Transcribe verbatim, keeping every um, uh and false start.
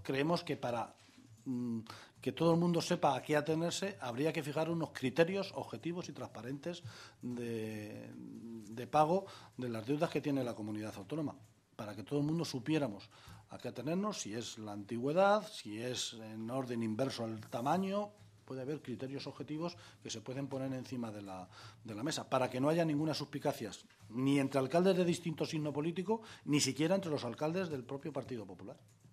creemos que para mmm, que todo el mundo sepa a qué atenerse, habría que fijar unos criterios objetivos y transparentes de, de pago de las deudas que tiene la comunidad autónoma, para que todo el mundo supiéramos a qué atenernos, si es la antigüedad, si es en orden inverso al tamaño. Puede haber criterios objetivos que se pueden poner encima de la, de la mesa, para que no haya ninguna suspicacia, ni entre alcaldes de distinto signo político, ni siquiera entre los alcaldes del propio Partido Popular.